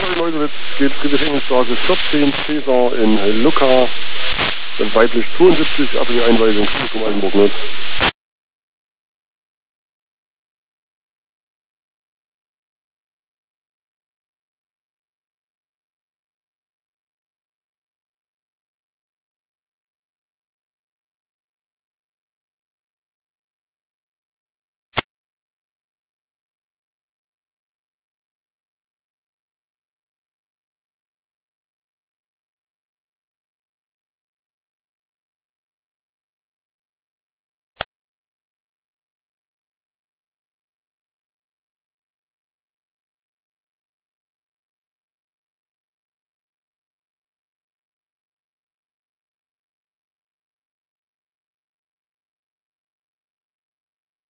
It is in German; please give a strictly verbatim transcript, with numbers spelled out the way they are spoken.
in Neuselitz geht Friedrich-Engels-Straße vierzehn, Cäsar in Lucca, dann weiblich zweiundsiebzig, Adrien Einweisung, Altenburg Nord.